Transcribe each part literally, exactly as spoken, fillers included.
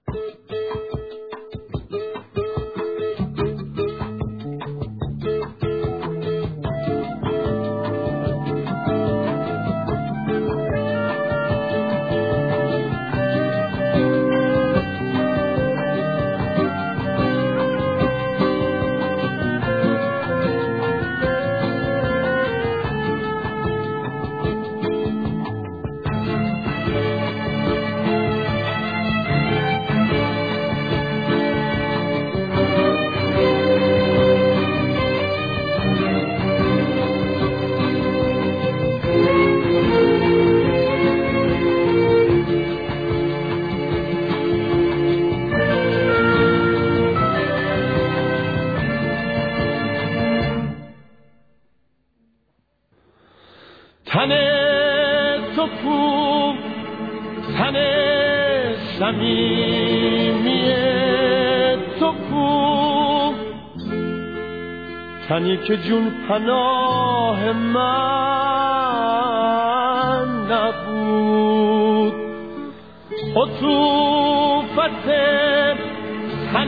تن تو کو، تن صمیمی تو کو، تنی که جون پناه من نبود. عطوفت تن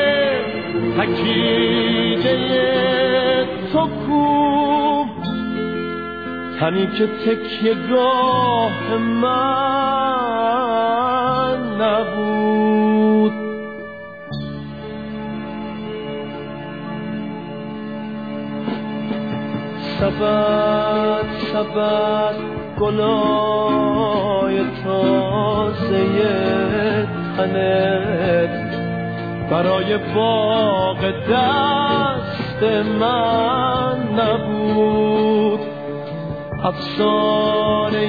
تکیده تو کو، تنی که تکیه‌گاه من نبود. سبد سبد گلای تازه تنت برای باغ دست من نبود. افسانه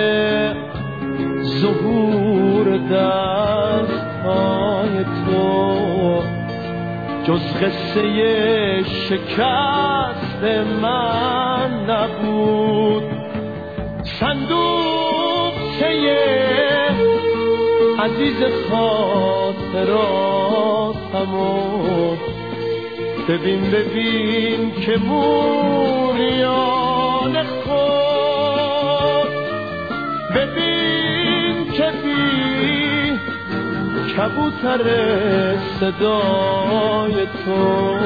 ظهور دست‌های تو جز قصه شکست من نبود. صندوقچه عزیز خاطراتمو ببین ببین که موریان خود، ببین که بی کبوتر صدای تو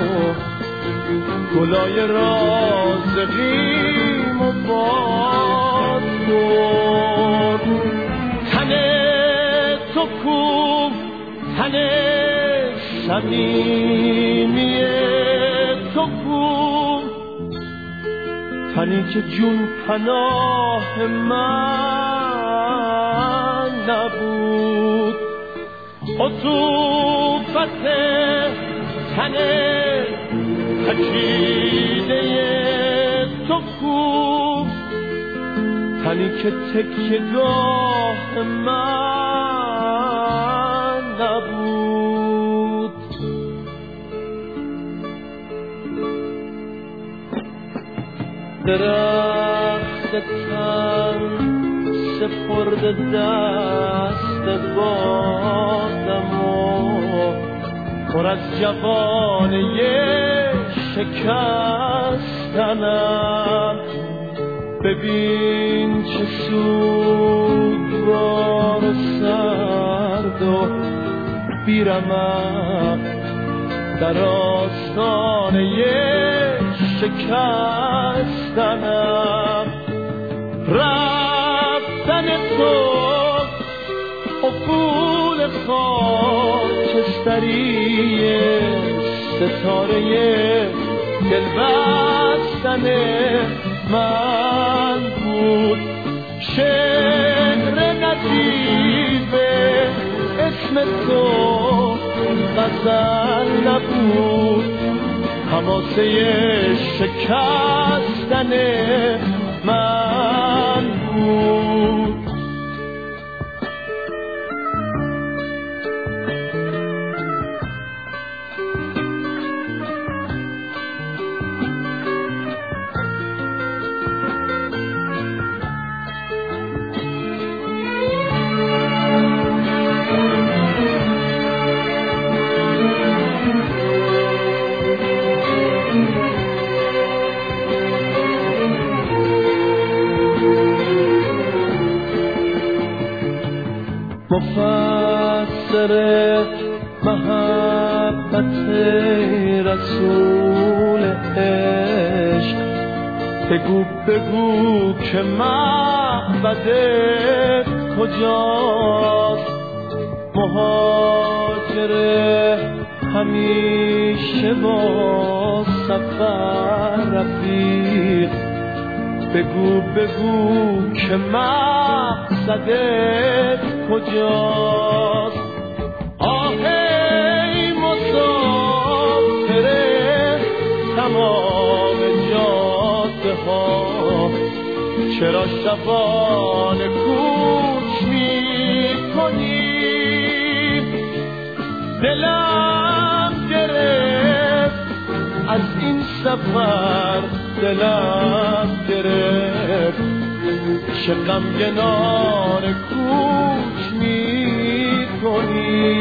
گلای رازقیم و باد برد. تن تو کو، تن صمیمی تو کو، تنی که جون پناه من نبود. عطوفت تن تکیده تو کو، تنی که تکیه‌گاه من نبود. درخت تن سپرد دست بادم و پر از جوانه شکستنم. ببین چه سوگوار و سرد و بیرمق در آستانه شکستنم. رفتن تو افول خاکستری ستاره دل بستن من بود. شعر نجیب اسم تو غزل نبود، حماسه شکستن من بود. سر محبت رسول عشق. بگو بگو که معبدت کجاست، مهاجر همیشه با سفر رفیق. بگو بگو که مقصدت کجاست. آه ای مسافر تمام جاده ها، چرا شبانه کوچ می کنی؟ دلم گرفت از این سفر، دلم گرفت چه غمگنانه کوچ می کنی.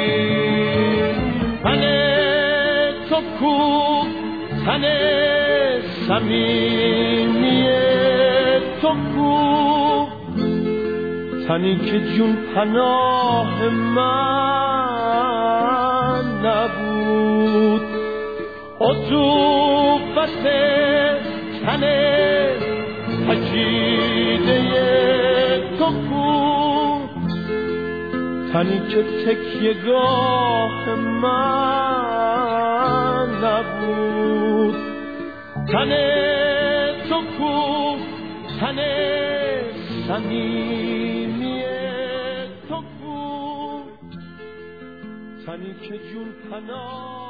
تن تو کو تن صمیمی تو کو، تنی که جون پناه من نبود. عطوفت تن پجیده تو کو، تنی که تکیه‌گاه من نبود. تن تو کو تن صمیمی تو کو، تنی که جون پناه